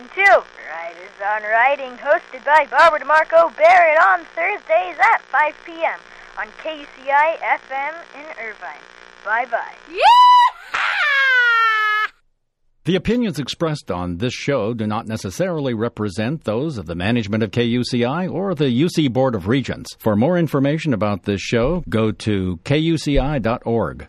listening to Writers on Writing, hosted by Barbara DeMarco Barrett on Thursdays at 5 p.m. on KUCI FM in Irvine. Bye-bye. Yeah! The opinions expressed on this show do not necessarily represent those of the management of KUCI or the UC Board of Regents. For more information about this show, go to kuci.org.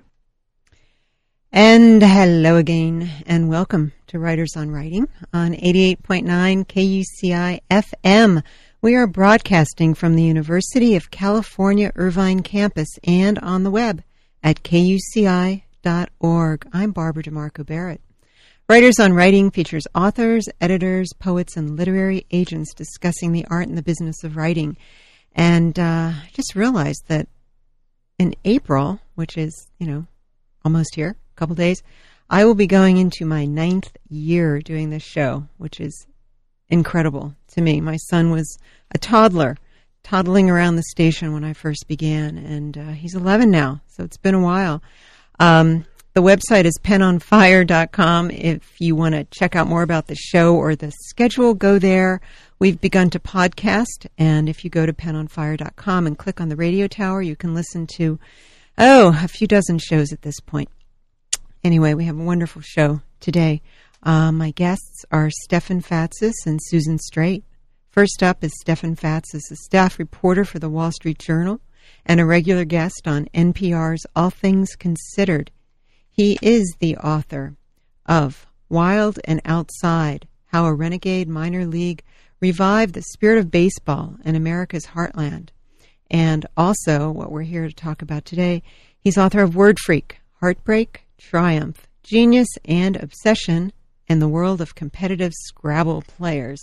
And hello again, and welcome to Writers on Writing on 88.9 KUCI FM. We are broadcasting from the University of California, Irvine campus and on the web at kuci.org. I'm Barbara DeMarco Barrett. Writers on Writing features authors, editors, poets, and literary agents discussing the art and the business of writing. And I just realized that in April, which is, almost here, a couple days, I will be going into my 9th year doing this show, which is incredible to me. My son was a toddler, toddling around the station when I first began, and he's 11 now, so it's been a while. The website is penonfire.com. If you want to check out more about the show or the schedule, go there. We've begun to podcast, and if you go to penonfire.com and click on the radio tower, you can listen to, a few dozen shows at this point. Anyway, we have a wonderful show today. My guests are Stefan Fatsis and Susan Straight. First up is Stefan Fatsis, a staff reporter for the Wall Street Journal and a regular guest on NPR's All Things Considered. He is the author of Wild and Outside, How a Renegade Minor League Revived the Spirit of Baseball in America's Heartland. And also, what we're here to talk about today, he's author of Word Freak, Heartbreak, Triumph, Genius, and Obsession in the World of Competitive Scrabble Players.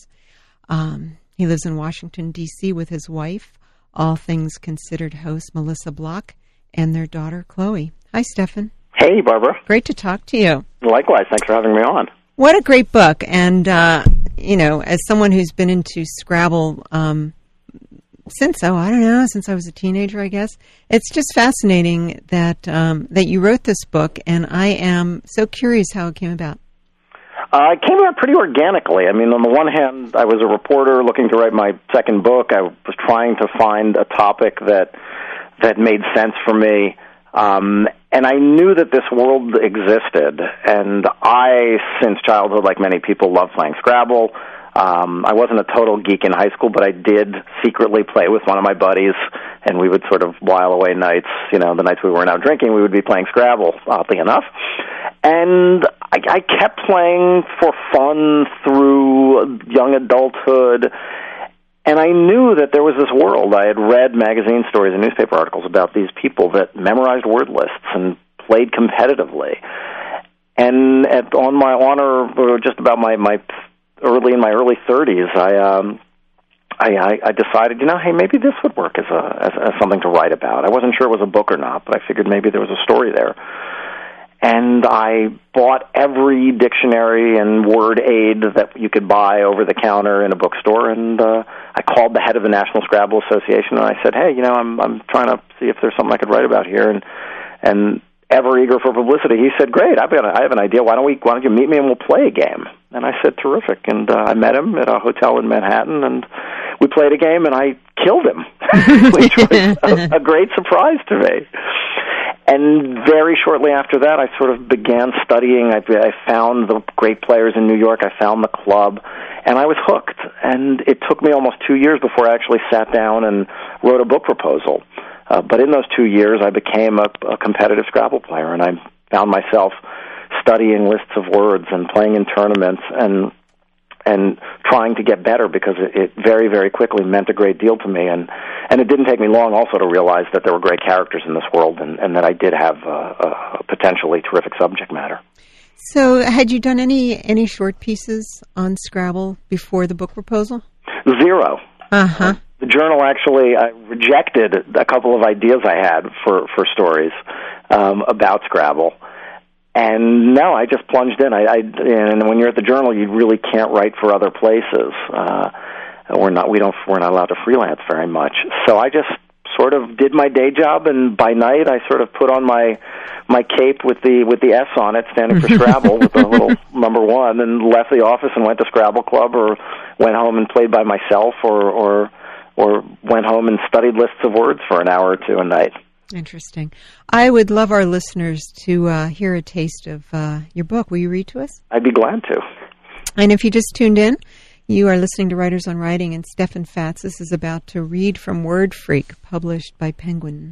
He lives in Washington, D.C. with his wife, All Things Considered host Melissa Block, and their daughter, Chloe. Hi, Stefan. Hey, Barbara. Great to talk to you. Likewise. Thanks for having me on. What a great book. And, as someone who's been into Scrabble since I was a teenager, I guess, it's just fascinating that you wrote this book, and I am so curious how it came about. It came about pretty organically. I mean, on the one hand, I was a reporter looking to write my second book. I was trying to find a topic that made sense for me. And I knew that this world existed, and I, since childhood, like many people, loved playing Scrabble. I wasn't a total geek in high school, but I did secretly play with one of my buddies, and we would sort of while away nights, the nights we weren't out drinking, we would be playing Scrabble, oddly enough. And I kept playing for fun through young adulthood. And I knew that there was this world. I had read magazine stories and newspaper articles about these people that memorized word lists and played competitively. And on my honor, just about my early 30s, I decided, hey, maybe this would work as something to write about. I wasn't sure it was a book or not, but I figured maybe there was a story there. And I bought every dictionary and word aid that you could buy over the counter in a bookstore, and I called the head of the National Scrabble Association, and I said, hey, I'm trying to see if there's something I could write about here, and ever eager for publicity, he said, great, I have an idea, why don't you meet me and we'll play a game? And I said, terrific, and I met him at a hotel in Manhattan, and we played a game, and I killed him, which was a great surprise to me. And very shortly after that, I sort of began studying. I found the great players in New York. I found the club, and I was hooked. And it took me almost 2 years before I actually sat down and wrote a book proposal. But in those 2 years, I became a competitive Scrabble player, and I found myself studying lists of words and playing in tournaments and trying to get better, because it very, very quickly meant a great deal to me. And it didn't take me long also to realize that there were great characters in this world, and that I did have a potentially terrific subject matter. So had you done any short pieces on Scrabble before the book proposal? Zero. Uh-huh. The Journal actually rejected a couple of ideas I had for stories about Scrabble. And no, I just plunged in. And when you're at the Journal, you really can't write for other places. We're not allowed to freelance very much. So I just sort of did my day job, and by night I sort of put on my cape with the S on it, standing for Scrabble, with the little number 1, and left the office and went to Scrabble Club, or went home and played by myself, or went home and studied lists of words for an hour or two a night. Interesting. I would love our listeners to hear a taste of your book. Will you read to us? I'd be glad to. And if you just tuned in, you are listening to Writers on Writing, and Stefan Fatsis is about to read from Word Freak, published by Penguin.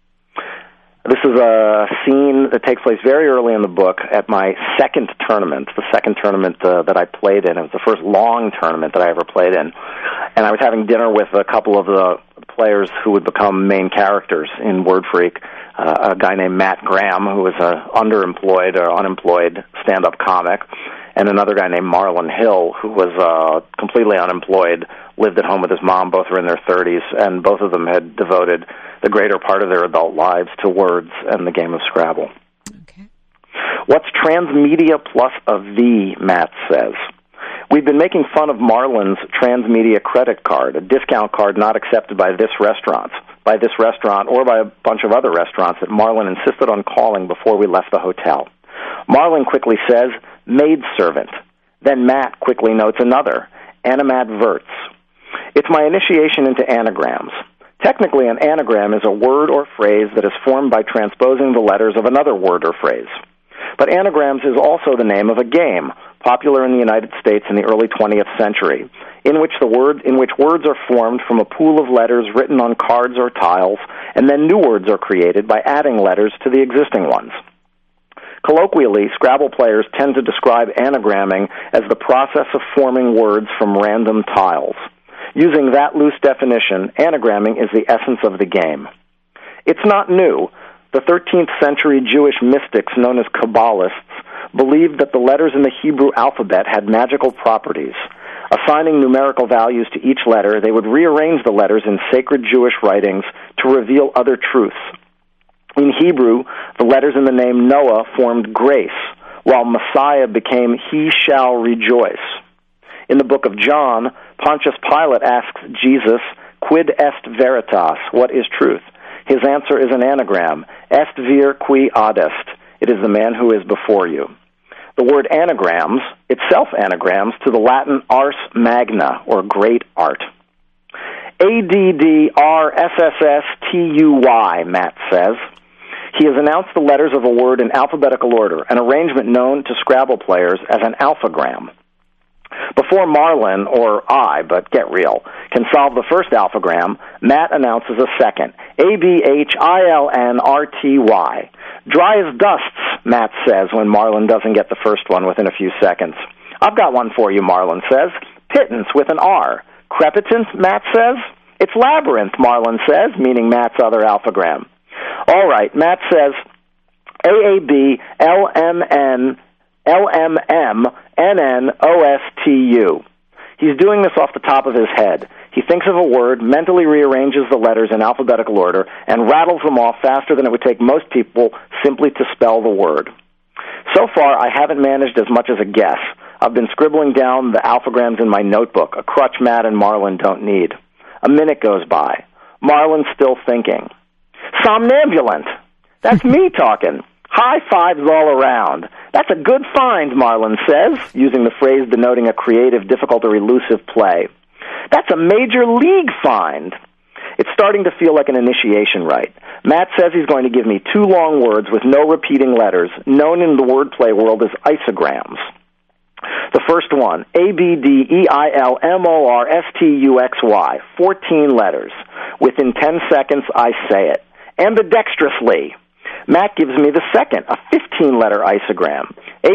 This is a scene that takes place very early in the book at my second tournament, the second tournament that I played in. It was the first long tournament that I ever played in. And I was having dinner with a couple of the players who would become main characters in Word Freak, a guy named Matt Graham, who was an underemployed or unemployed stand-up comic, and another guy named Marlon Hill, who was completely unemployed, lived at home with his mom. Both were in their 30s, and both of them had devoted the greater part of their adult lives to words and the game of Scrabble. Okay. What's transmedia plus a V, Matt says. We've been making fun of Marlon's Transmedia credit card, a discount card not accepted by this restaurant or by a bunch of other restaurants that Marlon insisted on calling before we left the hotel. Marlon quickly says, maidservant. Then Matt quickly notes another, animadverts. It's my initiation into anagrams. Technically, an anagram is a word or phrase that is formed by transposing the letters of another word or phrase. But anagrams is also the name of a game, popular in the United States in the early 20th century, in which words are formed from a pool of letters written on cards or tiles, and then new words are created by adding letters to the existing ones. Colloquially, Scrabble players tend to describe anagramming as the process of forming words from random tiles. Using that loose definition, anagramming is the essence of the game. It's not new. The 13th century Jewish mystics known as Kabbalists believed that the letters in the Hebrew alphabet had magical properties. Assigning numerical values to each letter, they would rearrange the letters in sacred Jewish writings to reveal other truths. In Hebrew, the letters in the name Noah formed grace, while Messiah became he shall rejoice. In the book of John, Pontius Pilate asks Jesus, quid est veritas, what is truth? His answer is an anagram, est vir qui adest, it is the man who is before you. The word anagrams, itself anagrams to the Latin ars magna, or great art. ADDRSSSTUY, Matt says. He has announced the letters of a word in alphabetical order, an arrangement known to Scrabble players as an alphagram. Before Marlon, or I, but get real, can solve the first alphagram, Matt announces a second, ABHILNRTY. Dry as dusts, Matt says when Marlon doesn't get the first one within a few seconds. I've got one for you, Marlon says. Pittance with an R. Crepitance, Matt says. It's labyrinth, Marlon says, meaning Matt's other alphagram. All right, Matt says AABLMMNNOSTU. He's doing this off the top of his head. He thinks of a word, mentally rearranges the letters in alphabetical order, and rattles them off faster than it would take most people simply to spell the word. So far, I haven't managed as much as a guess. I've been scribbling down the alphagrams in my notebook, a crutch Matt and Marlon don't need. A minute goes by. Marlon's still thinking. Somnambulant. That's me talking. High fives all around. That's a good find, Marlon says, using the phrase denoting a creative, difficult, or elusive play. That's a major league find. It's starting to feel like an initiation rite. Matt says he's going to give me 2 long words with no repeating letters, known in the wordplay world as isograms. The first one, ABDEILMORSTUXY, 14 letters. Within 10 seconds, I say it. Ambidextrously. Matt gives me the second, a 15-letter isogram,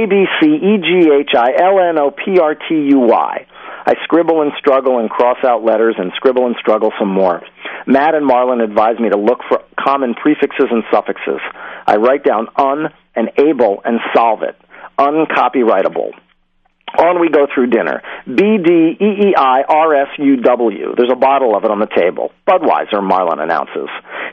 ABCEGHILNOPRTUY. I scribble and struggle and cross out letters and scribble and struggle some more. Matt and Marlon advise me to look for common prefixes and suffixes. I write down un and able and solve it. Uncopyrightable. On we go through dinner. BDEEIRSUW. There's a bottle of it on the table. Budweiser, Marlon announces.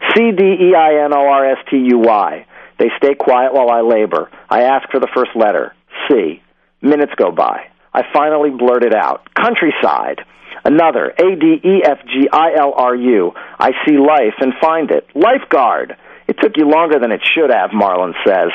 CDEINORSTUY. They stay quiet while I labor. I ask for the first letter, C. Minutes go by. I finally blurt it out. Countryside. Another, ADEFGILRU. I see life and find it. Lifeguard. It took you longer than it should have, Marlin says.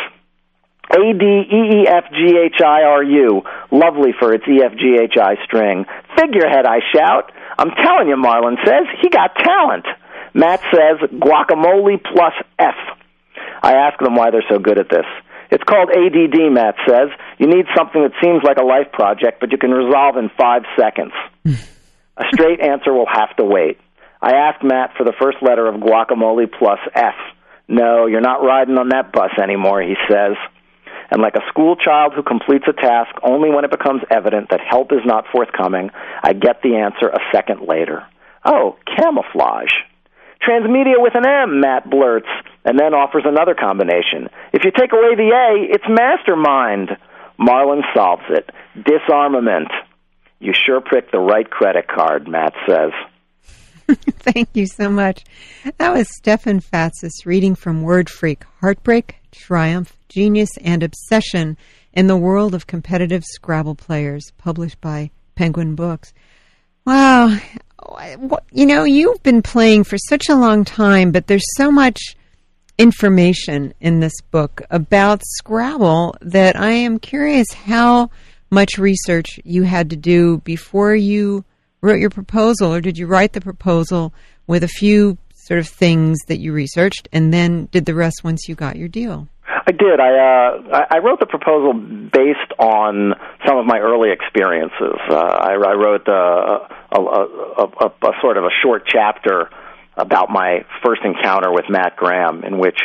ADEEFGHIRU. Lovely for its EFGHI string. Figurehead, I shout. I'm telling you, Marlin says, he got talent. Matt says, guacamole plus F. I ask them why they're so good at this. It's called ADD, Matt says. You need something that seems like a life project, but you can resolve in 5 seconds. A straight answer will have to wait. I asked Matt for the first letter of guacamole plus F. No, you're not riding on that bus anymore, he says. And like a school child who completes a task only when it becomes evident that help is not forthcoming, I get the answer a second later. Oh, camouflage. Transmedia with an M, Matt blurts, and then offers another combination. If you take away the A, it's mastermind. Marlin solves it. Disarmament. You sure picked the right credit card, Matt says. Thank you so much. That was Stefan Fatsis reading from Word Freak, Heartbreak, Triumph, Genius, and Obsession in the World of Competitive Scrabble Players, published by Penguin Books. Wow. You know, you've been playing for such a long time, but there's so much information in this book about Scrabble that I am curious how much research you had to do before you wrote your proposal, or did you write the proposal with a few sort of things that you researched and then did the rest once you got your deal? I did. I wrote the proposal based on some of my early experiences. I wrote a sort of a short chapter about my first encounter with Matt Graham, in which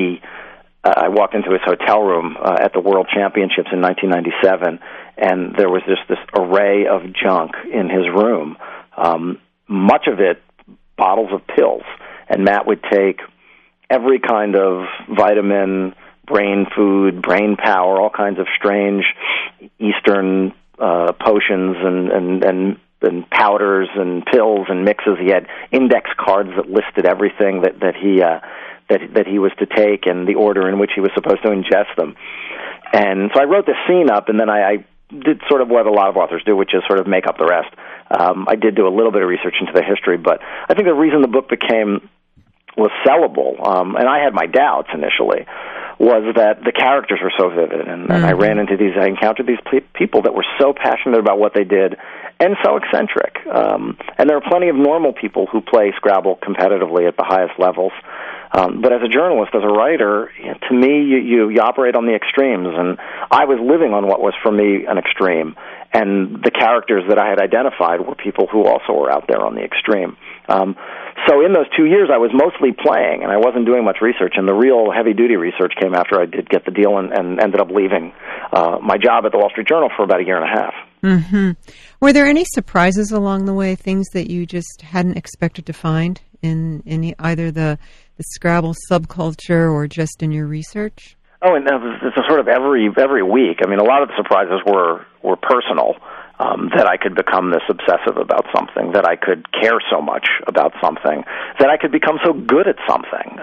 I walked into his hotel room at the World Championships in 1997, and there was just this array of junk in his room, much of it bottles of pills. And Matt would take every kind of vitamin, brain food, brain power, all kinds of strange Eastern potions and powders and pills and mixes. He had index cards that listed everything that he was to take and the order in which he was supposed to ingest them. And so I wrote this scene up, and then I did sort of what a lot of authors do, which is sort of make up the rest. I did do a little bit of research into the history, but I think the reason the book was sellable, and I had my doubts initially, was that the characters were so vivid, and I encountered these people that were so passionate about what they did and so eccentric. And there are plenty of normal people who play Scrabble competitively at the highest levels. But as a journalist, as a writer, to me, you operate on the extremes, and I was living on what was for me an extreme, and the characters that I had identified were people who also were out there on the extreme. So in those 2 years, I was mostly playing, and I wasn't doing much research, and the real heavy-duty research came after I did get the deal and ended up leaving my job at the Wall Street Journal for about a year and a half. Mm-hmm. Were there any surprises along the way, things that you just hadn't expected to find in either the Scrabble subculture or just in your research? Oh, and it's a sort of every week. I mean, a lot of the surprises were personal. That I could become this obsessive about something, that I could care so much about something, that I could become so good at something.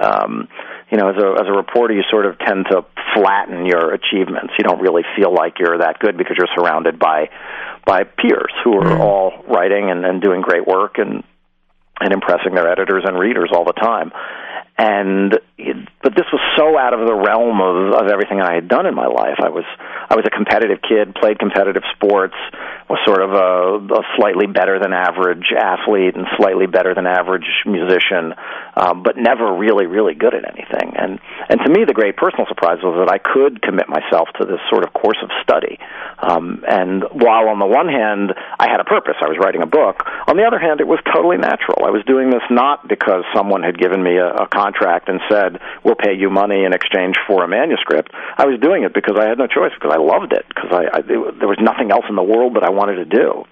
As a reporter, you sort of tend to flatten your achievements. You don't really feel like you're that good because you're surrounded by peers who are all writing and doing great work and impressing their editors and readers all the time. But this was so out of the realm of everything I had done in my life. I was a competitive kid, played competitive sports, was sort of a slightly better than average athlete and slightly better than average musician, but never really, really good at anything. And to me, the great personal surprise was that I could commit myself to this sort of course of study. And while on the one hand I had a purpose, I was writing a book, on the other hand it was totally natural. I was doing this not because someone had given me a contract and said, we'll pay you money in exchange for a manuscript. I was doing it because I had no choice, because I loved it, because there was nothing else in the world that I wanted to do.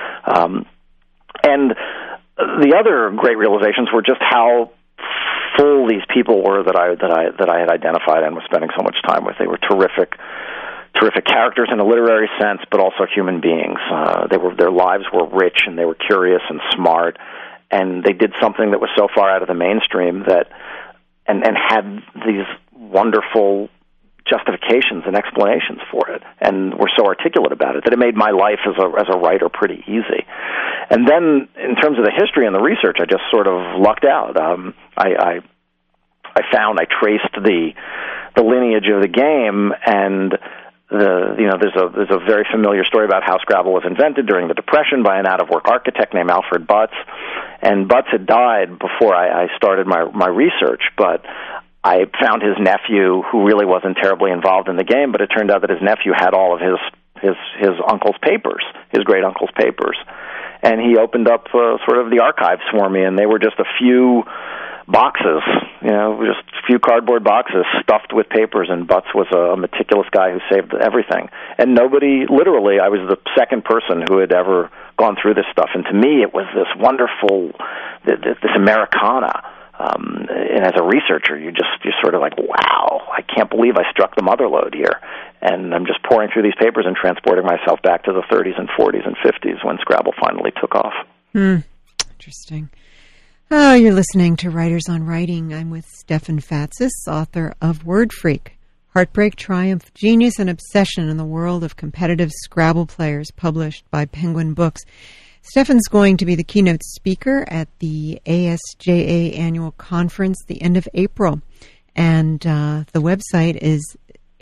And the other great realizations were just how full these people were that I had identified and was spending so much time with. They were terrific characters in a literary sense, but also human beings. Their lives were rich, and they were curious and smart, and they did something that was so far out of the mainstream and had these wonderful justifications and explanations for it, and were so articulate about it that it made my life as a writer pretty easy. And then, in terms of the history and the research, I just sort of lucked out. I traced the lineage of the game, and there's a very familiar story about how Scrabble was invented during the Depression by an out-of-work architect named Alfred Butz. And Butz had died before I started my research, but I found his nephew, who really wasn't terribly involved in the game, but it turned out that his nephew had all of his uncle's papers, his great-uncle's papers. And he opened up sort of the archives for me, and they were just a few boxes, just a few cardboard boxes stuffed with papers, and Butz was a meticulous guy who saved everything. And literally, I was the second person who had ever gone through this stuff. And to me, it was this wonderful, this Americana. And as a researcher, you're sort of like, wow, I can't believe I struck the mother lode here. And I'm just pouring through these papers and transporting myself back to the 30s and 40s and 50s when Scrabble finally took off. Interesting. Oh, you're listening to Writers on Writing. I'm with Stefan Fatsis, author of Word Freak, Heartbreak, Triumph, Genius, and Obsession in the World of Competitive Scrabble Players, published by Penguin Books. Stefan's going to be the keynote speaker at the ASJA annual conference the end of April. And the website is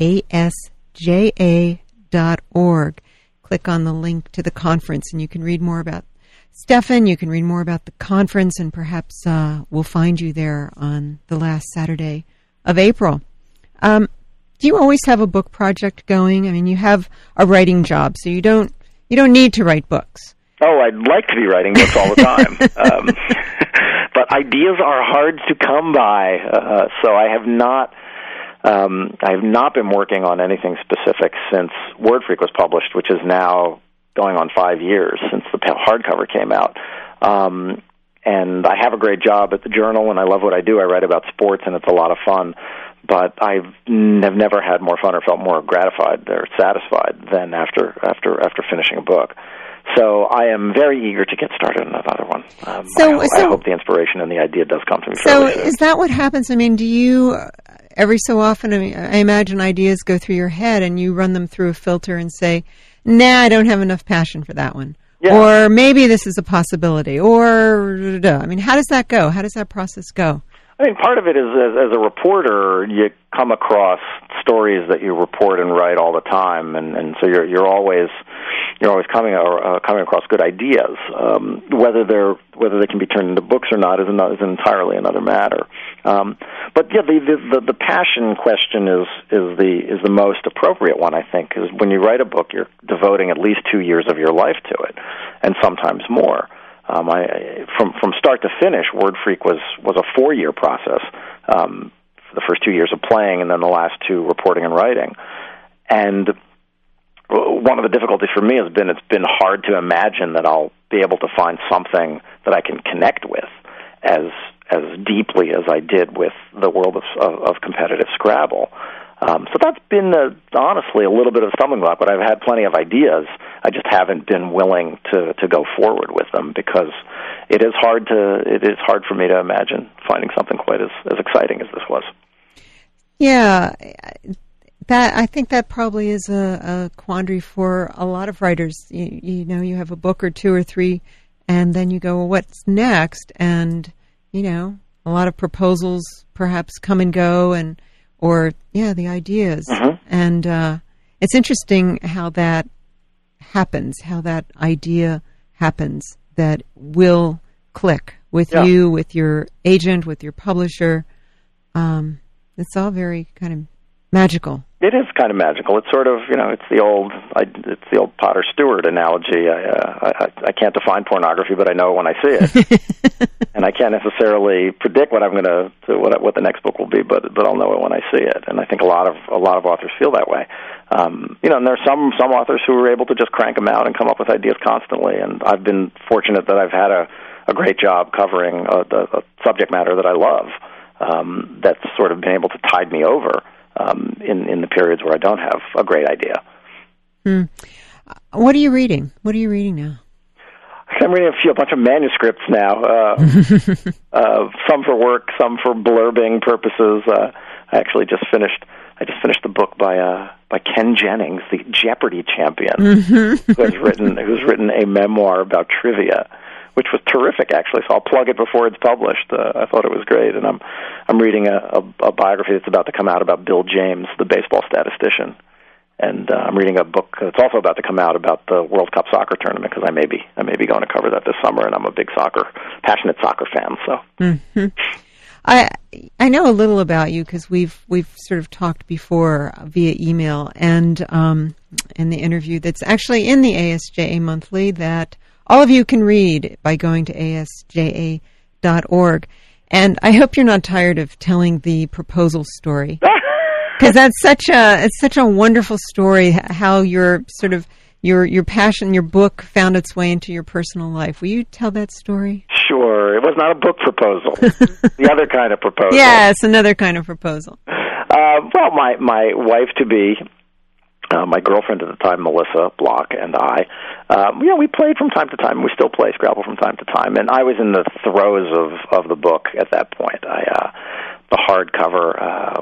asja.org. Click on the link to the conference and you can read more about Stefan. You can read more about the conference, and perhaps we'll find you there on the last Saturday of April. Do you always have a book project going? I mean, you have a writing job, so you don't need to write books. Oh, I'd like to be writing books all the time. But ideas are hard to come by, so I have not been working on anything specific since Word Freak was published, which is now going on 5 years since the hardcover came out. And I have a great job at the Journal, and I love what I do. I write about sports, and it's a lot of fun. But I've never had more fun or felt more gratified or satisfied than after finishing a book. So I am very eager to get started on another one. I hope the inspiration and the idea does come to me. So is that what happens? I mean, do you every so often, I imagine ideas go through your head and you run them through a filter and say, nah, I don't have enough passion for that one. Yeah. Or maybe this is a possibility. Or, I mean, how does that go? How does that process go? I think part of it is, as a reporter, you come across stories that you report and write all the time, and so you're always coming across good ideas. Whether they can be turned into books or not is entirely another matter. But yeah, the passion question is the most appropriate one, I think, because when you write a book, you're devoting at least 2 years of your life to it, and sometimes more. From start to finish, Word Freak was a 4-year process. The first 2 years of playing, and then the last 2 reporting and writing. And one of the difficulties for me has been it's been hard to imagine that I'll be able to find something that I can connect with as deeply as I did with the world of competitive Scrabble. So that's been, honestly, a little bit of a stumbling block, but I've had plenty of ideas. I just haven't been willing to go forward with them because it is hard for me to imagine finding something quite as exciting as this was. Yeah, I think that probably is a quandary for a lot of writers. You know, you have a book or 2 or 3, and then you go, well, what's next? And, a lot of proposals perhaps come and go, the ideas. Mm-hmm. And it's interesting how that happens, how that idea happens that will click with you, with your agent, with your publisher. It's all very kind of magical. It is kind of magical. It's sort of, it's the old Potter Stewart analogy. I can't define pornography, but I know it when I see it, and I can't necessarily predict what the next book will be, but I'll know it when I see it. And I think a lot of authors feel that way. And there are some authors who are able to just crank them out and come up with ideas constantly. And I've been fortunate that I've had a great job covering a subject matter that I love. That's sort of been able to tide me over in the periods where I don't have a great idea. What are you reading? What are you reading now? I'm reading a bunch of manuscripts now. Some for work, some for blurbing purposes. I just finished the book by by Ken Jennings, the Jeopardy champion, Mm-hmm. who's written a memoir about trivia, which was terrific, actually. So I'll plug it before it's published. I thought it was great, and I'm reading a biography that's about to come out about Bill James, the baseball statistician, and I'm reading a book that's also about to come out about the World Cup soccer tournament, because I may be going to cover that this summer, and I'm a big passionate soccer fan. So. Mm-hmm. I know a little about you because we've sort of talked before via email and in the interview that's actually in the ASJA Monthly that all of you can read by going to asja.org. And I hope you're not tired of telling the proposal story, because that's such a wonderful story. How your sort of your passion, your book found its way into your personal life. Will you tell that story? Sure. It was not a book proposal. The other kind of proposal. Yes, another kind of proposal. Well, my wife-to-be, my girlfriend at the time, Melissa Block, and I, we played from time to time. We still play Scrabble from time to time. And I was in the throes of the book at that point. The hardcover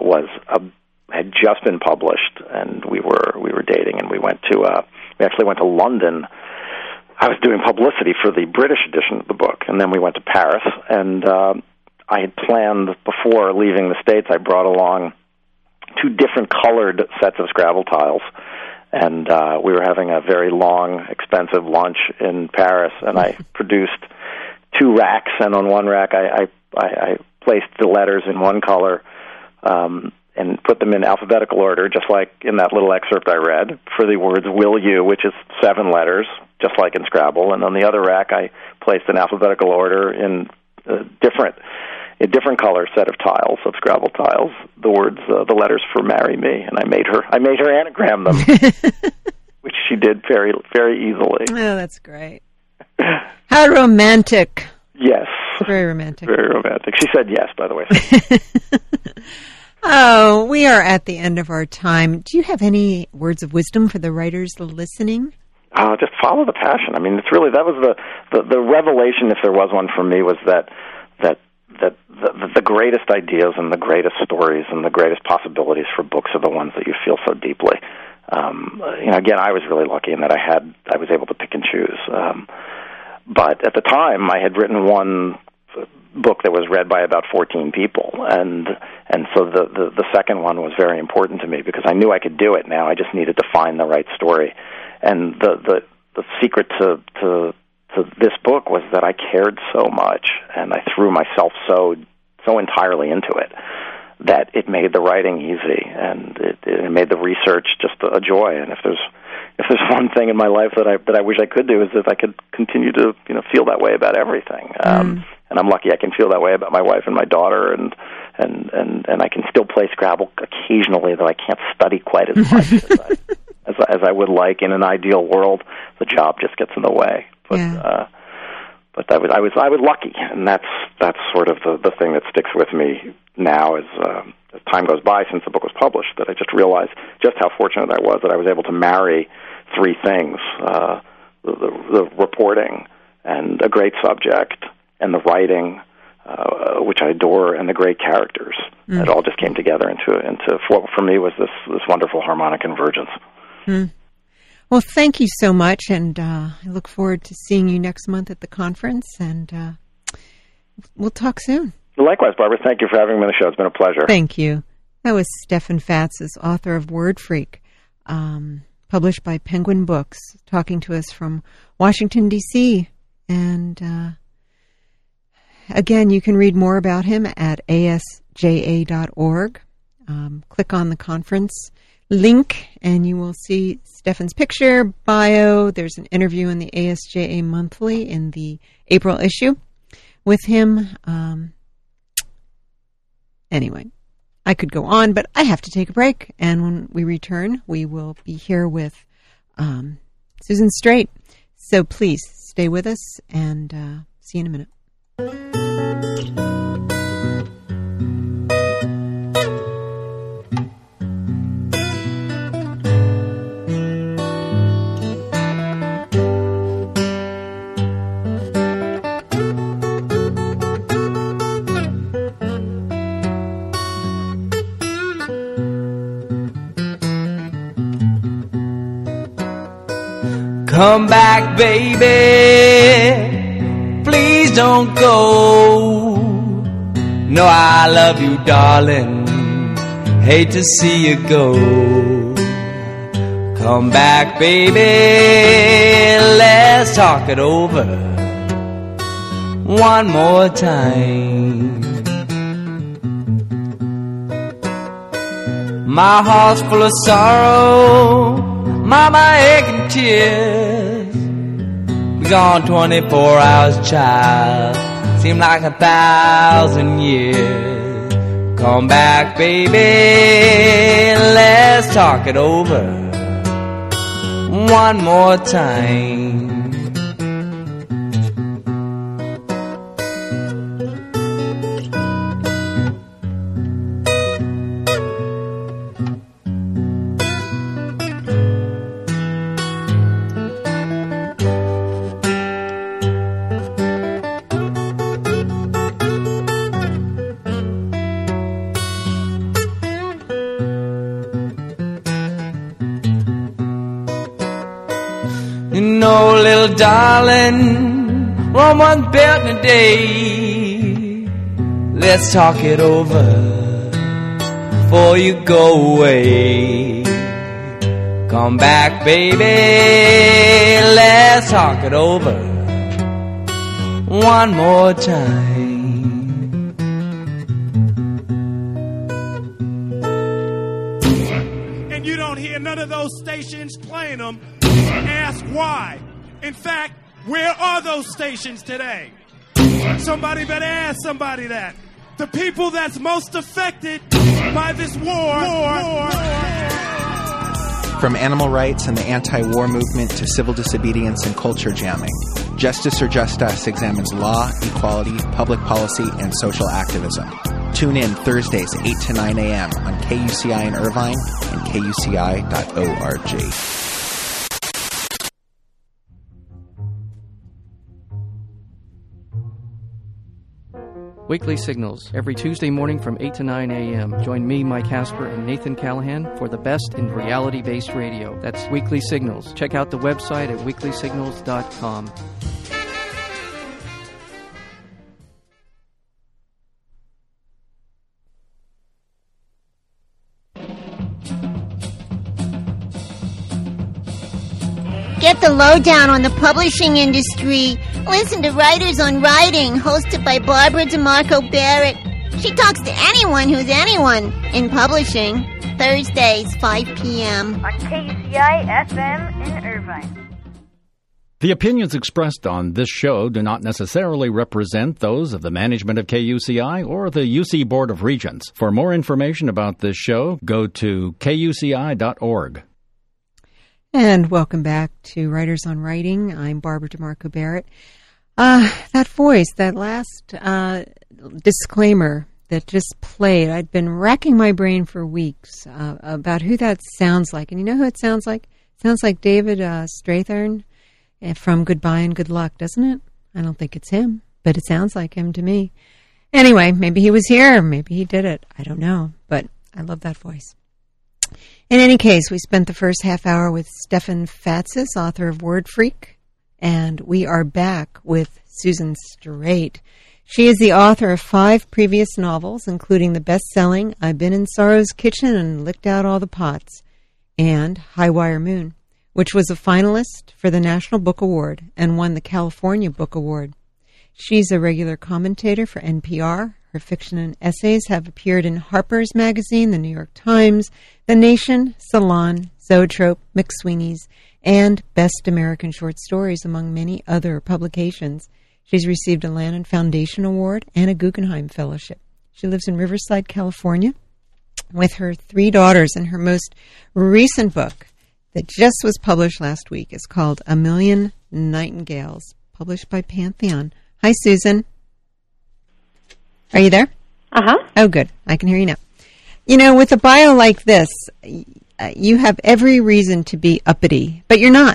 had just been published, and we were dating, and we actually went to London. I was doing publicity for the British edition of the book, and then we went to Paris, and I had planned before leaving the States, I brought along 2 different colored sets of Scrabble tiles, and we were having a very long, expensive lunch in Paris, and I produced 2 racks, and on one rack I placed the letters in one color, and put them in alphabetical order, just like in that little excerpt I read, for the words will you, which is 7 letters, just like in Scrabble. And on the other rack, I placed in alphabetical order in a different color set of tiles, of Scrabble tiles, the words, the letters for marry me. And I made her anagram them, which she did very, very easily. Oh, that's great. How romantic. Yes. Very romantic. Very romantic. She said yes, by the way. Oh, we are at the end of our time. Do you have any words of wisdom for the writers listening? Just follow the passion. I mean, it's really, that was the revelation, if there was one for me, was that the greatest ideas and the greatest stories and the greatest possibilities for books are the ones that you feel so deeply. Again, I was really lucky in that I was able to pick and choose. But at the time, I had written one book that was read by about 14 people, and so the second one was very important to me because I knew I could do it. Now I just needed to find the right story, and the secret to this book was that I cared so much, and I threw myself so entirely into it that it made the writing easy, and it made the research just a joy. And if there's one thing in my life that I wish I could do, is if I could continue to feel that way about everything. And I'm lucky I can feel that way about my wife and my daughter, and I can still play Scrabble occasionally, though I can't study quite as much as I would like. In an ideal world, the job just gets in the way. But yeah. But I was lucky, and that's sort of the thing that sticks with me now as time goes by since the book was published. That I just realized just how fortunate I was that I was able to marry 3 things: the reporting, and a great subject, and the writing, which I adore, and the great characters. It all just came together into what for me was this wonderful harmonic convergence. Well, thank you so much, and I look forward to seeing you next month at the conference, and we'll talk soon. Likewise, Barbara. Thank you for having me on the show. It's been a pleasure. Thank you. That was Stefan Fatsis, author of Word Freak, published by Penguin Books, talking to us from Washington, D.C., and again, you can read more about him at asja.org. Click on the conference link, and you will see Stefan's picture, bio. There's an interview in the ASJA Monthly in the April issue with him. Anyway, I could go on, but I have to take a break. And when we return, we will be here with Susan Straight. So please stay with us, and see you in a minute. Come back, baby, please don't go. No, I love you, darling, hate to see you go. Come back, baby, let's talk it over one more time. My heart's full of sorrow, mama aching tears. Be gone 24 hours, child, seem like 1,000 years. Come back, baby, let's talk it over one more time. No, little darling, Rome wasn't built in a day. Let's talk it over before you go away. Come back, baby, let's talk it over one more time. And you don't hear none of those stations playing them. Ask why. In fact, where are those stations today? Somebody better ask somebody that. The people that's most affected by this war. From animal rights and the anti-war movement to civil disobedience and culture jamming, Justice or Just Us examines law, equality, public policy, and social activism. Tune in Thursdays 8 to 9 a.m. on KUCI in Irvine and KUCI.org. Weekly Signals, every Tuesday morning from 8 to 9 a.m. Join me, Mike Casper, and Nathan Callahan for the best in reality-based radio. That's Weekly Signals. Check out the website at weeklysignals.com. Get the lowdown on the publishing industry. Listen to Writers on Writing, hosted by Barbara DeMarco Barrett. She talks to anyone who's anyone in publishing. Thursdays, 5 p.m. on KUCI FM in Irvine. The opinions expressed on this show do not necessarily represent those of the management of KUCI or the UC Board of Regents. For more information about this show, go to KUCI.org. And welcome back to Writers on Writing. I'm Barbara DeMarco Barrett. That voice, that last disclaimer that just played, I'd been racking my brain for weeks about who that sounds like. And you know who it sounds like? It sounds like David Strathairn from Goodbye and Good Luck, doesn't it? I don't think it's him, but it sounds like him to me. Anyway, maybe he was here, maybe he did it. I don't know, but I love that voice. In any case, we spent the first half hour with Stefan Fatsis, author of Word Freak, and we are back with Susan Straight. She is the author of 5 previous novels, including the best-selling I've Been in Sorrow's Kitchen and Licked Out All the Pots, and High Wire Moon, which was a finalist for the National Book Award and won the California Book Award. She's a regular commentator for NPR. Her fiction and essays have appeared in Harper's Magazine, The New York Times, The Nation, Salon, Zoetrope, McSweeney's, and Best American Short Stories, among many other publications. She's received a Lannan Foundation Award and a Guggenheim Fellowship. She lives in Riverside, California, with her 3 daughters, and her most recent book that just was published last week is called A Million Nightingales, published by Pantheon. Hi, Susan. Are you there? Uh-huh. Oh, good. I can hear you now. You know, with a bio like this, you have every reason to be uppity, but you're not.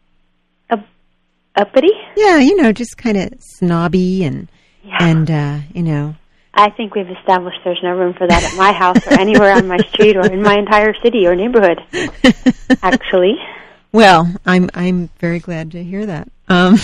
Uppity? Yeah, you know, just kind of snobby and you know. I think we've established there's no room for that at my house or anywhere on my street or in my entire city or neighborhood, actually. Well, I'm very glad to hear that.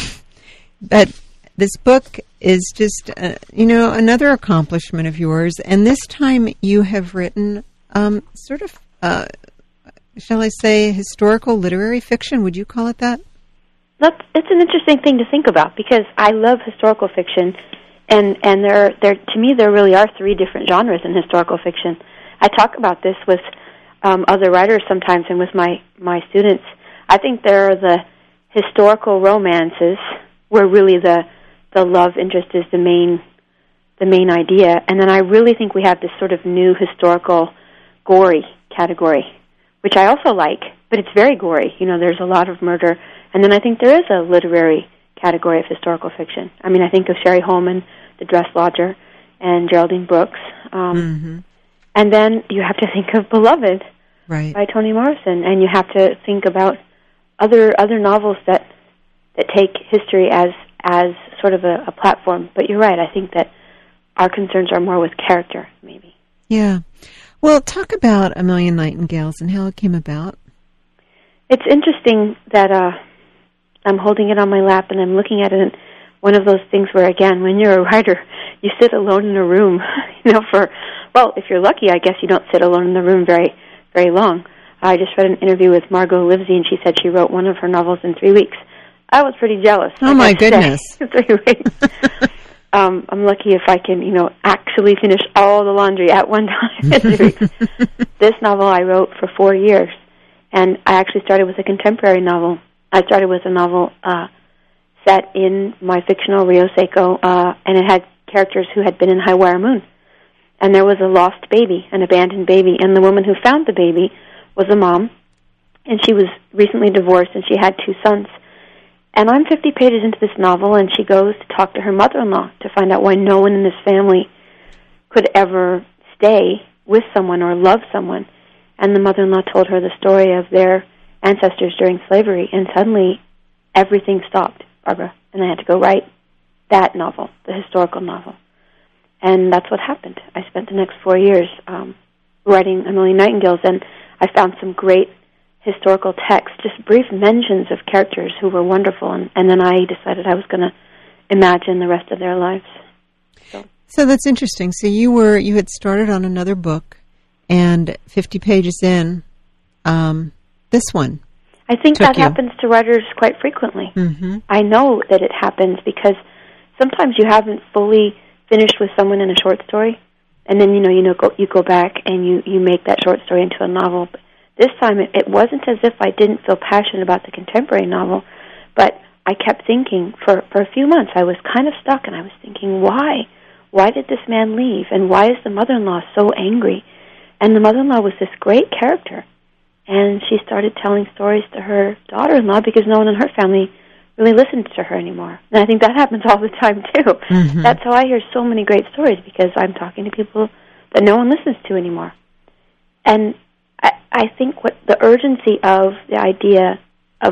But this book is just, another accomplishment of yours. And this time you have written sort of, shall I say, historical literary fiction. Would you call it that? It's an interesting thing to think about because I love historical fiction, and there to me there really are three different genres in historical fiction. I talk about this with other writers sometimes and with my students. I think there are the historical romances where really the love interest is the main idea, and then I really think we have this sort of new historical gory category, which I also like, but it's very gory. There's a lot of murder. And then I think there is a literary category of historical fiction. I mean, I think of Sherry Holman, The Dress Lodger, and Geraldine Brooks. And then you have to think of Beloved by Toni Morrison, and you have to think about other novels that take history as sort of a platform. But you're right, I think that our concerns are more with character, maybe. Yeah. Well, talk about A Million Nightingales and how it came about. It's interesting that I'm holding it on my lap and I'm looking at it, and one of those things where, again, when you're a writer, you sit alone in a room, if you're lucky, I guess you don't sit alone in the room very, very long. I just read an interview with Margot Livesey, and she said she wrote one of her novels in 3 weeks. I was pretty jealous. Oh, my goodness. 3 weeks. I'm lucky if I can, actually finish all the laundry at one time in 3 weeks. This novel I wrote for 4 years, and I actually started with a contemporary novel. I started with a novel set in my fictional Rio Seco, and it had characters who had been in High-Wire Moon. And there was a lost baby, an abandoned baby, and the woman who found the baby was a mom, and she was recently divorced, and she had 2 sons. And I'm 50 pages into this novel, and she goes to talk to her mother-in-law to find out why no one in this family could ever stay with someone or love someone. And the mother-in-law told her the story of their ancestors during slavery, and suddenly everything stopped, Barbara, and I had to go write that novel, the historical novel. And that's what happened. I spent the next 4 years writing A Million Nightingales, and I found some great historical texts, just brief mentions of characters who were wonderful, and then I decided I was going to imagine the rest of their lives. So that's interesting. So you had started on another book, and 50 pages in, this one. I think that happens to writers quite frequently. Mm-hmm. I know that it happens because sometimes you haven't fully finished with someone in a short story, and then you go back and you make that short story into a novel. But this time it wasn't as if I didn't feel passionate about the contemporary novel, but I kept thinking for a few months I was kind of stuck, and I was thinking, why? Why did this man leave? And why is the mother-in-law so angry? And the mother-in-law was this great character, and she started telling stories to her daughter-in-law because no one in her family really listens to her anymore. And I think that happens all the time, too. Mm-hmm. That's how I hear so many great stories, because I'm talking to people that no one listens to anymore. And I think what the urgency of the idea of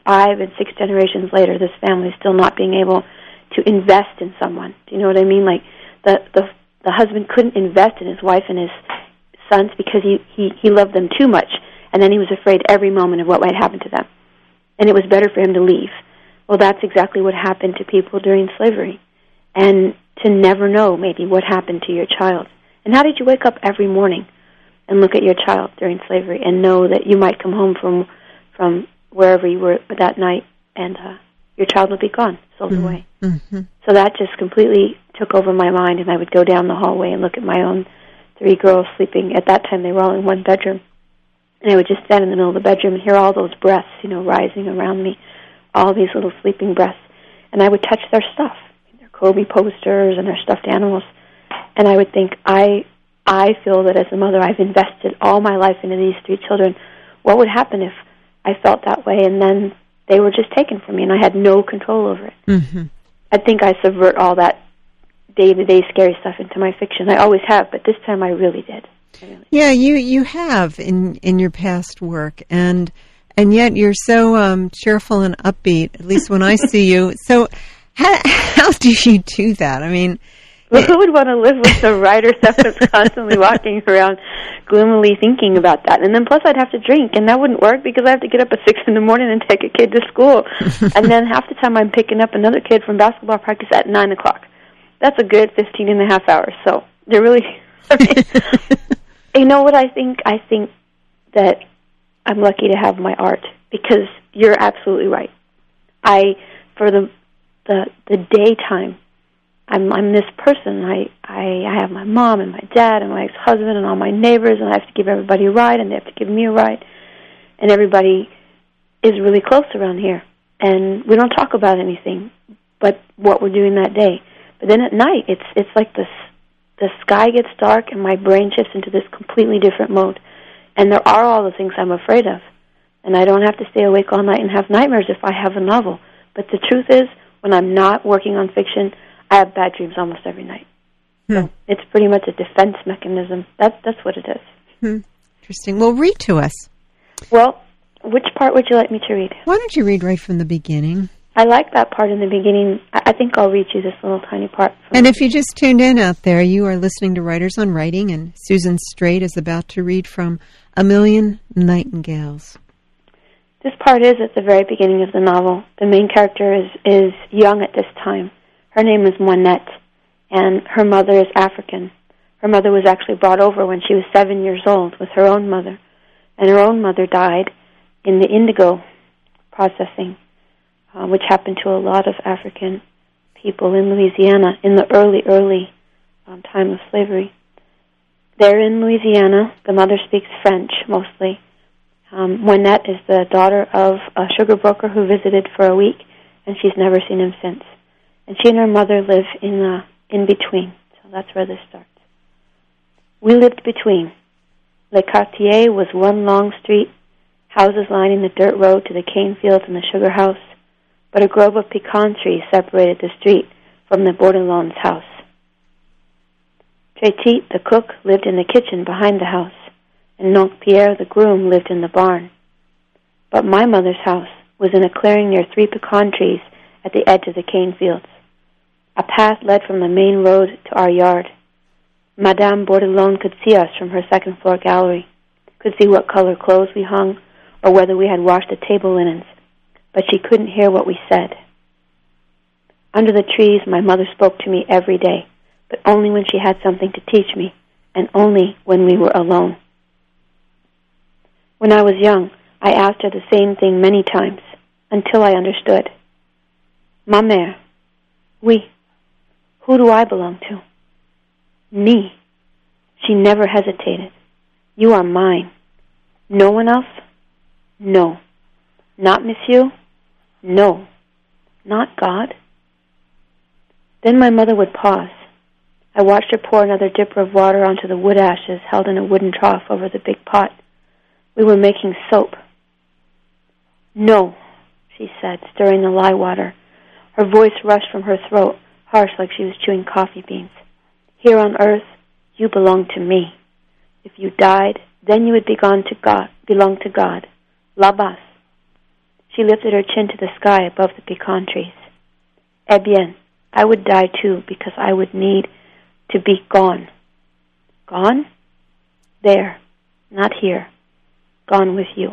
5 and 6 generations later, this family still not being able to invest in someone. Do you know what I mean? Like, the husband couldn't invest in his wife and his sons because he loved them too much, and then he was afraid every moment of what might happen to them. And it was better for him to leave. Well, that's exactly what happened to people during slavery. And to never know, maybe, what happened to your child. And how did you wake up every morning and look at your child during slavery and know that you might come home from wherever you were that night and your child would be gone, sold away. Mm-hmm. So that just completely took over my mind, and I would go down the hallway and look at my own 3 girls sleeping. At that time, they were all in one bedroom. And I would just stand in the middle of the bedroom and hear all those breaths, rising around me, all these little sleeping breaths. And I would touch their stuff, their Kobe posters and their stuffed animals. And I would think, I feel that as a mother, I've invested all my life into these 3 children. What would happen if I felt that way and then they were just taken from me and I had no control over it? Mm-hmm. I think I subvert all that day-to-day scary stuff into my fiction. I always have, but this time I really did. Yeah, you have in your past work, and yet you're so cheerful and upbeat, at least when I see you. So how do you do that? I mean, Well, who would want to live with a writer that was constantly walking around gloomily thinking about that? And then plus I'd have to drink, and that wouldn't work because I have to get up at 6 in the morning and take a kid to school. And then half the time I'm picking up another kid from basketball practice at 9 o'clock. That's a good 15 and a half hours. So they're really... You know what I think? I think that I'm lucky to have my art, because you're absolutely right. For the daytime, I'm this person. I have my mom and my dad and my ex-husband and all my neighbors, and I have to give everybody a ride, and they have to give me a ride. And everybody is really close around here. And we don't talk about anything but what we're doing that day. But then at night, it's like the sky gets dark and my brain shifts into this completely different mode. And there are all the things I'm afraid of. And I don't have to stay awake all night and have nightmares if I have a novel. But the truth is, when I'm not working on fiction, I have bad dreams almost every night. So it's pretty much a defense mechanism. That's what it is. Interesting. Well, read to us. Well, which part would you like me to read? Why don't you read right from the beginning? I like that part in the beginning. I think I'll read you this little tiny part. And if you just tuned in out there, you are listening to Writers on Writing, and Susan Straight is about to read from A Million Nightingales. This part is at the very beginning of the novel. The main character is young at this time. Her name is Moinette, and her mother is African. Her mother was actually brought over when she was 7 years old with her own mother, and her own mother died in the indigo processing, which happened to a lot of African people in Louisiana in the early time of slavery. There in Louisiana, the mother speaks French mostly. Moinette is the daughter of a sugar broker who visited for a week, and she's never seen him since. And she and her mother live in between, so that's where this starts. We lived between. Le Quartier was one long street, houses lining the dirt road to the cane fields and the sugar house, but a grove of pecan trees separated the street from the Bordelon's house. Trétit, the cook, lived in the kitchen behind the house, and Nonc Pierre, the groom, lived in the barn. But my mother's house was in a clearing near 3 pecan trees at the edge of the cane fields. A path led from the main road to our yard. Madame Bordelon could see us from her second-floor gallery, could see what color clothes we hung, or whether we had washed the table linens, but she couldn't hear what we said. Under the trees, my mother spoke to me every day, but only when she had something to teach me, and only when we were alone. When I was young, I asked her the same thing many times, until I understood. Ma mère, oui, who do I belong to? Me. She never hesitated. You are mine. No one else? No. Not Monsieur? No. Not God? Then my mother would pause. I watched her pour another dipper of water onto the wood ashes held in a wooden trough over the big pot. We were making soap. No, she said, stirring the lye water. Her voice rushed from her throat, harsh like she was chewing coffee beans. Here on earth, you belong to me. If you died, then you would belong to God. Là-bas. She lifted her chin to the sky above the pecan trees. Eh bien, I would die too, because I would need to be gone. Gone? There, not here. Gone with you.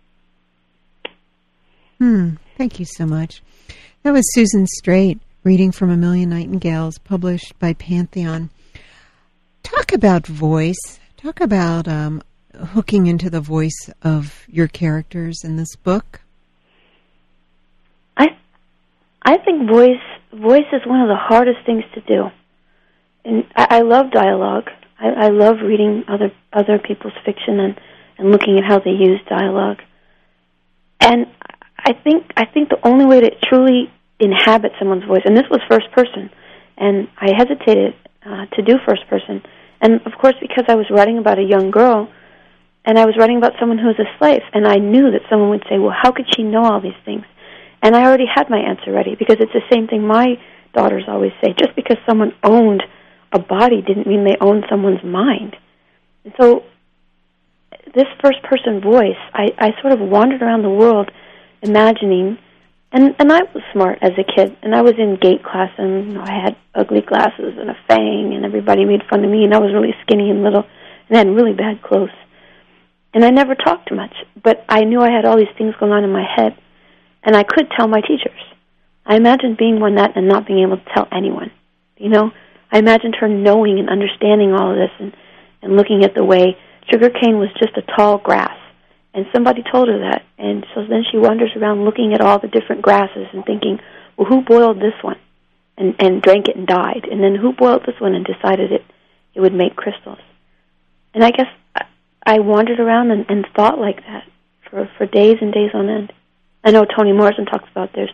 Thank you so much. That was Susan Straight reading from A Million Nightingales, published by Pantheon. Talk about voice. Talk about hooking into the voice of your characters in this book. I think voice is one of the hardest things to do. And I love dialogue. I love reading other people's fiction and looking at how they use dialogue. And I think the only way to truly inhabit someone's voice, and this was first person, and I hesitated to do first person, and of course because I was writing about a young girl, and I was writing about someone who was a slave, and I knew that someone would say, well, how could she know all these things? And I already had my answer ready, because it's the same thing my daughters always say. Just because someone owned a body didn't mean they owned someone's mind. And so this first-person voice, I sort of wandered around the world imagining And I was smart as a kid, and I was in gate class, and I had ugly glasses and a fang, and everybody made fun of me, and I was really skinny and little, and had really bad clothes. And I never talked much, but I knew I had all these things going on in my head, and I could tell my teachers. I imagined being one that and not being able to tell anyone. I imagined her knowing and understanding all of this and looking at the way sugarcane was just a tall grass. And somebody told her that. And so then she wanders around looking at all the different grasses and thinking, well, who boiled this one and drank it and died? And then who boiled this one and decided it would make crystals? And I guess I wandered around and thought like that for days and days on end. I know Toni Morrison talks about there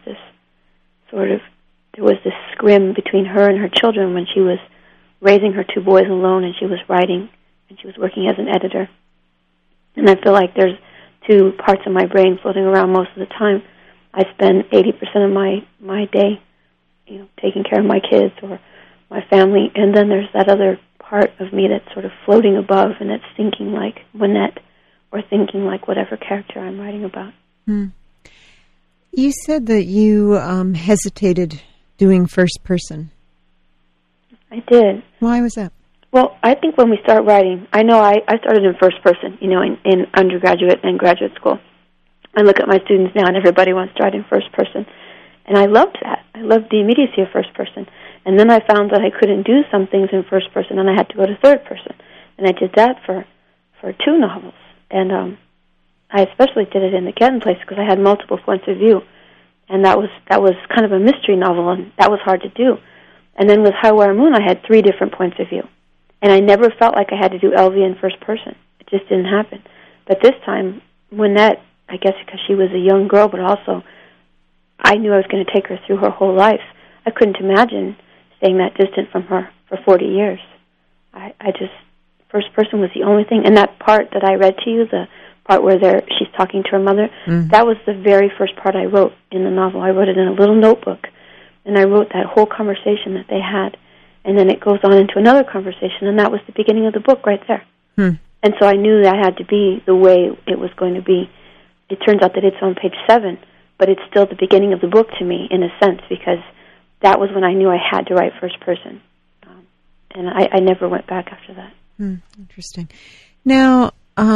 was this scrim between her and her children when she was raising her 2 boys alone and she was writing and she was working as an editor. And I feel like there's 2 parts of my brain floating around most of the time. I spend 80% of my day, taking care of my kids or my family, and then there's that other part of me that's sort of floating above, and it's thinking like Wynette or thinking like whatever character I'm writing about. You said that you hesitated doing first person. I did. Why was that? Well, I think when we start writing, I know I started in first person, in undergraduate and graduate school. I look at my students now, and everybody wants to write in first person. And I loved that. I loved the immediacy of first person. And then I found that I couldn't do some things in first person, and I had to go to third person. And I did that for 2 novels. And I especially did it in The Gettin' Place because I had multiple points of view. And that was kind of a mystery novel, and that was hard to do. And then with High Wire Moon, I had 3 different points of view. And I never felt like I had to do LV in first person. It just didn't happen. But this time, Wynette, I guess because she was a young girl, but also I knew I was going to take her through her whole life. I couldn't imagine staying that distant from her for 40 years. I just, first person was the only thing. And that part that I read to you, the part where she's talking to her mother, that was the very first part I wrote in the novel. I wrote it in a little notebook, and I wrote that whole conversation that they had. And then it goes on into another conversation, and that was the beginning of the book right there. And so I knew that had to be the way it was going to be. It turns out that it's on page 7, but it's still the beginning of the book to me, in a sense, because that was when I knew I had to write first person. And I never went back after that. Interesting. Now,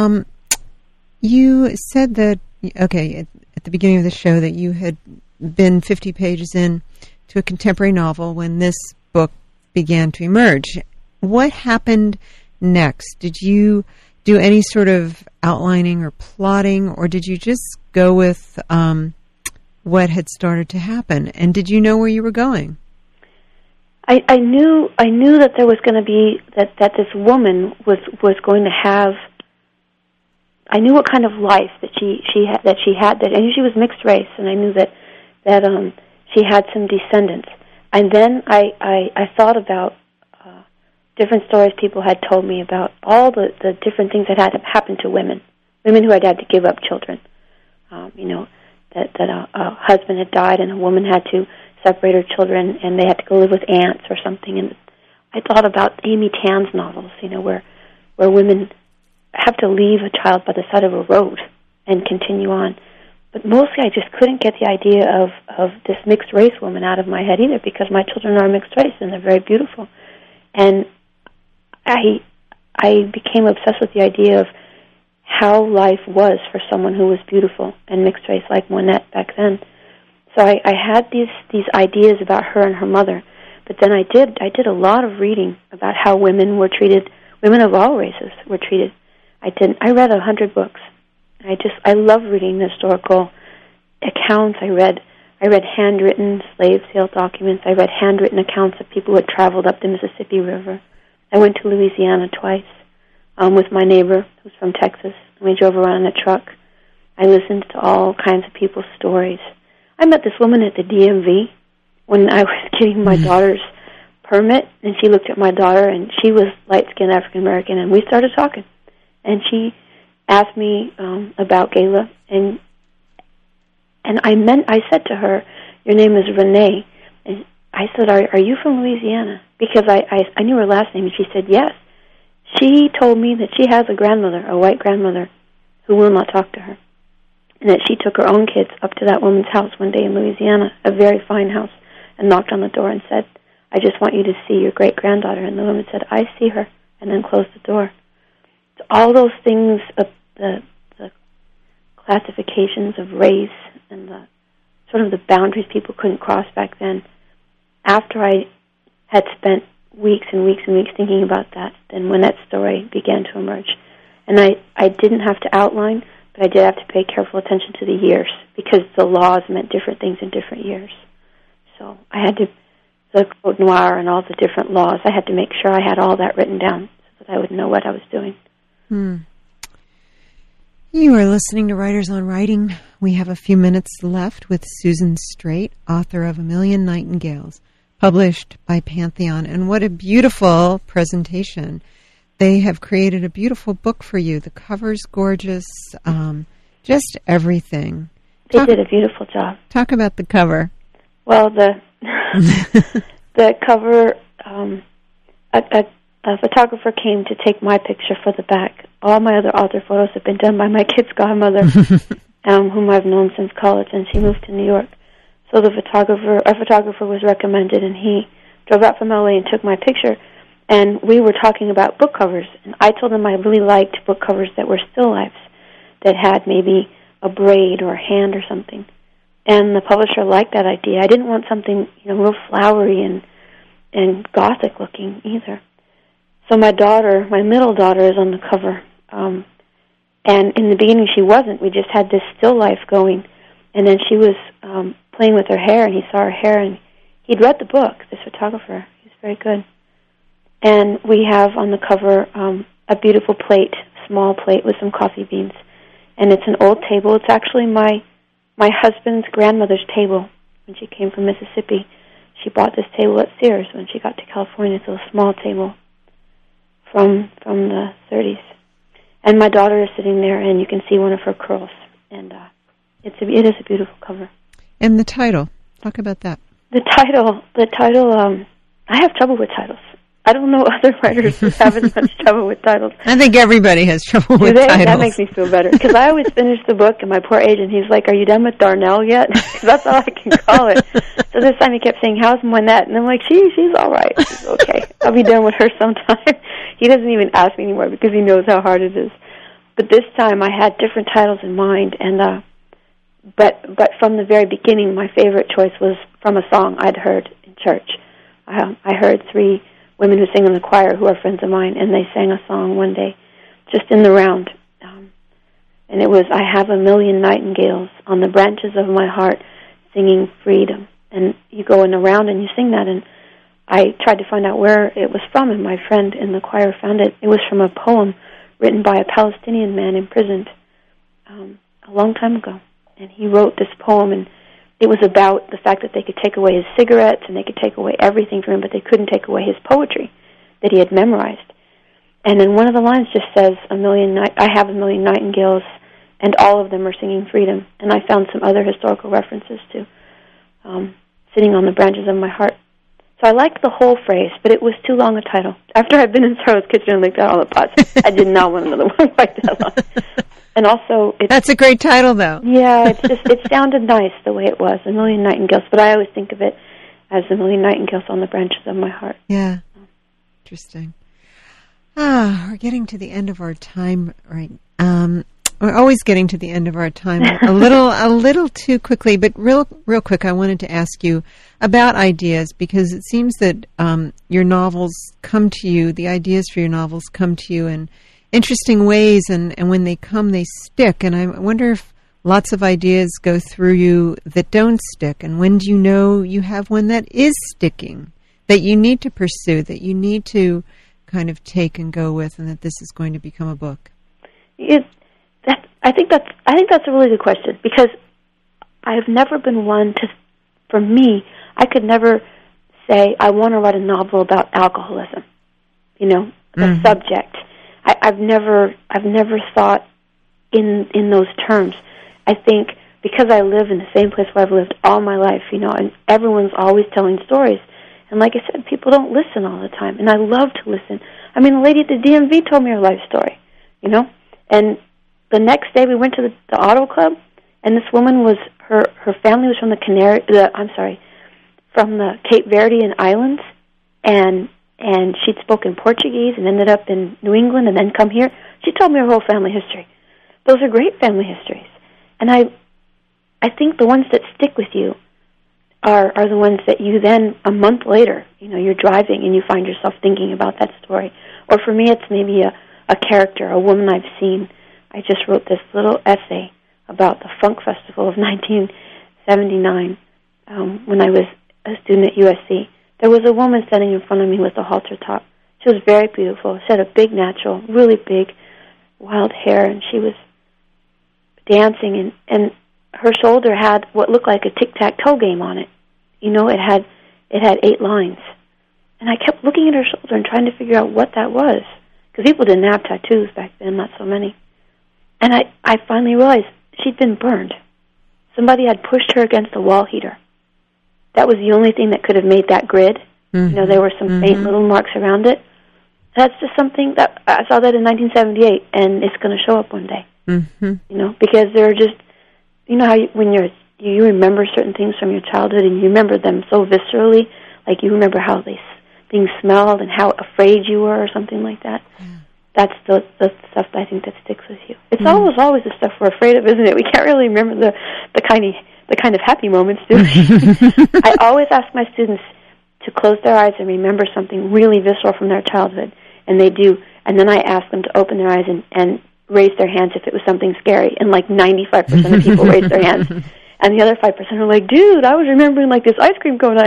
you said that, at the beginning of the show, that you had been 50 pages in to a contemporary novel when this book began to emerge. What happened next? Did you do any sort of outlining or plotting, or did you just go with what had started to happen? And did you know where you were going? I knew that there was going to be that this woman was going to have. I knew what kind of life that she had. I knew she was mixed race, and I knew that she had some descendants. And then I thought about different stories people had told me about all the different things that had happened to women who had to give up children. That a husband had died and a woman had to separate her children and they had to go live with aunts or something. And I thought about Amy Tan's novels, where women have to leave a child by the side of a road and continue on. But mostly I just couldn't get the idea of this mixed race woman out of my head either, because my children are mixed race and they're very beautiful. And I became obsessed with the idea of how life was for someone who was beautiful and mixed race like Wynette back then. So I had these ideas about her and her mother, but then I did a lot of reading about how women were treated, women of all races were treated. I read 100 books. I love reading the historical accounts. I read handwritten slave sale documents. I read handwritten accounts of people who had traveled up the Mississippi River. I went to Louisiana twice with my neighbor who's from Texas. We drove around in a truck. I listened to all kinds of people's stories. I met this woman at the DMV when I was getting my daughter's permit, and she looked at my daughter, and she was light-skinned African-American, and we started talking. And she asked me about Gayla, and I said to her, "Your name is Renee." And I said, "Are you from Louisiana?" Because I knew her last name, and she said yes. She told me that she has a grandmother, a white grandmother, who will not talk to her. and that she took her own kids up to that woman's house one day in Louisiana, a very fine house, and knocked on the door and said, "I just want you to see your great-granddaughter." And the woman said, "I see her," and then closed the door. So all those things, the classifications of race and the sort of the boundaries people couldn't cross back then, after I had spent weeks and weeks and weeks thinking about that, then when that story began to emerge. And I didn't have to outline, but I did have to pay careful attention to the years, because the laws meant different things in different years. So I had to, the Code Noir and all the different laws, I had to make sure I had all that written down so that I would know what I was doing. You are listening to Writers on Writing. We have a few minutes left with Susan Straight, author of A Million Nightingales, published by Pantheon. And what a beautiful presentation. They have created a beautiful book for you. The cover's gorgeous, just everything. They did a beautiful job. Talk about the cover. Well, the cover, a photographer came to take my picture for the back. All my other author photos have been done by my kid's godmother, whom I've known since college, and she moved to New York. So a photographer was recommended, and he drove out from LA and took my picture. And we were talking about book covers, and I told him I really liked book covers that were still lifes, that had maybe a braid or a hand or something. And the publisher liked that idea. I didn't want something, real flowery and gothic looking either. So my middle daughter, is on the cover. And in the beginning she wasn't. We just had this still life going. And then she was playing with her hair, and he saw her hair, and he'd read the book, this photographer. He's very good. And we have on the cover a beautiful plate, small plate with some coffee beans. And it's an old table. It's actually my husband's grandmother's table. When she came from Mississippi, she bought this table at Sears when she got to California. It's a small table from the 30s. And my daughter is sitting there, and you can see one of her curls. And it is a beautiful cover. And the title. Talk about that. The title, I have trouble with titles. I don't know other writers who have as much trouble with titles. I think everybody has trouble with titles. That makes me feel better. Because I always finish the book, and my poor agent, he's like, "Are you done with Darnell yet?" Because that's all I can call it. So this time he kept saying, "How's Monette?" And I'm like, she's all right. She's okay. I'll be done with her sometime. He doesn't even ask me anymore because he knows how hard it is. But this time I had different titles in mind, and but from the very beginning, my favorite choice was from a song I'd heard in church. I heard 3 women who sing in the choir who are friends of mine, and they sang a song one day just in the round. And it was, "I have a million nightingales on the branches of my heart singing freedom." And you go in the round and you sing that, and I tried to find out where it was from, and my friend in the choir found it. It was from a poem written by a Palestinian man imprisoned a long time ago. And he wrote this poem, and it was about the fact that they could take away his cigarettes and they could take away everything from him, but they couldn't take away his poetry that he had memorized. And then one of the lines just says, "I have a million nightingales, and all of them are singing freedom." And I found some other historical references to sitting on the branches of my heart. So I liked the whole phrase, but it was too long a title. After I'd been in Sarah's kitchen and looked at all the pots, I did not want another one like that long. And also, that's a great title, though. Yeah, it sounded nice the way it was, "A Million Nightingales," but I always think of it as "A Million Nightingales on the branches of my heart." Yeah, interesting. We're getting to the end of our time, right? We're always getting to the end of our time a little too quickly, but real quick, I wanted to ask you about ideas, because it seems that your novels come to you, the ideas for your novels come to you in interesting ways, and when they come, they stick. And I wonder if lots of ideas go through you that don't stick, and when do you know you have one that is sticking, that you need to pursue, that you need to kind of take and go with, and that this is going to become a book? I think that's a really good question, because I've never been one to. For me, I could never say I want to write a novel about alcoholism. The subject. I've never thought in those terms. I think because I live in the same place where I've lived all my life, and everyone's always telling stories. And like I said, people don't listen all the time, and I love to listen. I mean, the lady at the DMV told me her life story, and the next day we went to the auto club, And this woman was, her family was from from the Cape Verdean Islands, and she'd spoken Portuguese and ended up in New England and then come here. She told me her whole family history. Those are great family histories. And I think the ones that stick with you are the ones that you then, a month later, you're driving and you find yourself thinking about that story. Or for me, it's maybe a character, a woman I've seen. I just wrote this little essay about the Funk Festival of 1979 when I was a student at USC. There was a woman standing in front of me with a halter top. She was very beautiful. She had a big natural, really big, wild hair, and she was dancing, and her shoulder had what looked like a tic-tac-toe game on it. It had 8 lines. And I kept looking at her shoulder and trying to figure out what that was, because people didn't have tattoos back then, not so many. And I finally realized she'd been burned. Somebody had pushed her against a wall heater. That was the only thing that could have made that grid. Mm-hmm. There were some faint little marks around it. That's just something that I saw that in 1978, and it's going to show up one day. Mm-hmm. Because there are just, how when you remember certain things from your childhood and you remember them so viscerally, like you remember how things smelled and how afraid you were or something like that. Yeah. That's the stuff that I think that sticks with you. It's always the stuff we're afraid of, isn't it? We can't really remember the kind of happy moments, do we? I always ask my students to close their eyes and remember something really visceral from their childhood, and they do. And then I ask them to open their eyes and raise their hands if it was something scary, and 95% of people raise their hands. And the other 5% are like, dude, I was remembering this ice cream cone.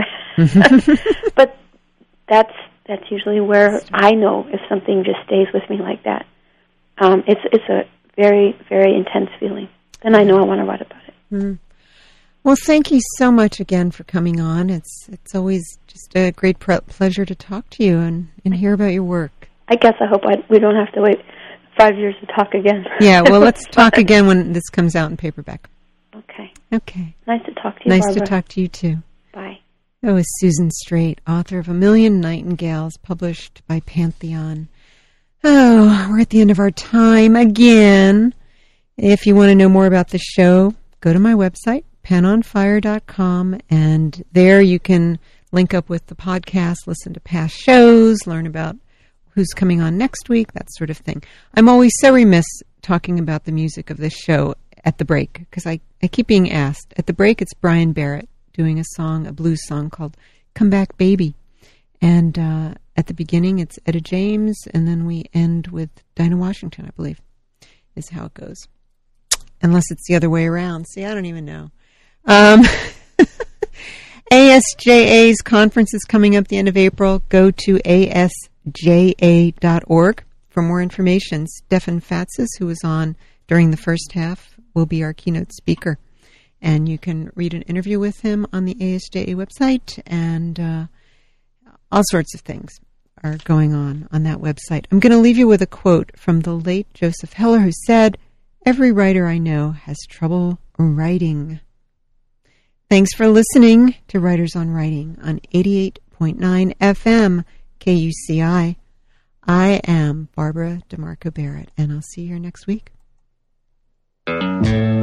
But that's usually where I know if something just stays with me like that. It's a very, very intense feeling. Then I know I want to write about it. Mm. Well, thank you so much again for coming on. It's always just a great pleasure to talk to you and hear about your work. I guess I hope we don't have to wait 5 years to talk again. Yeah, well, let's talk again when this comes out in paperback. Okay. Nice to talk to you, Nice Barbara. to talk to you, too. Bye. That was Susan Straight, author of A Million Nightingales, published by Pantheon. Oh, we're at the end of our time again. If you want to know more about the show, go to my website, penonfire.com, and there you can link up with the podcast, listen to past shows, learn about who's coming on next week, that sort of thing. I'm always so remiss talking about the music of this show at the break, because I keep being asked. At the break, it's Brian Barrett doing a blues song called Come Back Baby. And at the beginning, it's Etta James, and then we end with Dinah Washington, I believe, is how it goes. Unless it's the other way around. See, I don't even know. ASJA's conference is coming up the end of April. Go to asja.org for more information. Stefan Fatsis, who was on during the first half, will be our keynote speaker. And you can read an interview with him on the ASJA website, and all sorts of things are going on that website. I'm going to leave you with a quote from the late Joseph Heller, who said, "Every writer I know has trouble writing." Thanks for listening to Writers on Writing on 88.9 FM KUCI. I am Barbara DeMarco Barrett, and I'll see you here next week.